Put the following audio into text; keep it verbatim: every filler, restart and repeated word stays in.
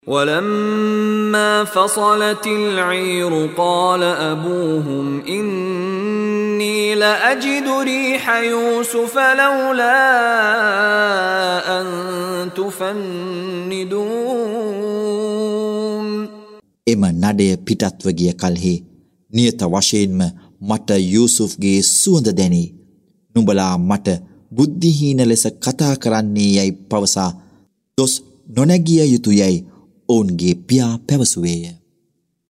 ولما فصلت العير قال أبوهم إني لأجد ريح يوسف لولا أن تفندون. එම නඩය පිටත්ව ගිය කල්හි නියත වශයෙන්ම මට යූසුෆ්ගේ සුවඳ දැනේ. නුඹලා මට බුද්ධිහීන ලෙස කතා කරන්නේ යයි පවසා දොස් නොනැගිය යුතු යයි ඔවුන්ගේ පියා පැවසුවේය.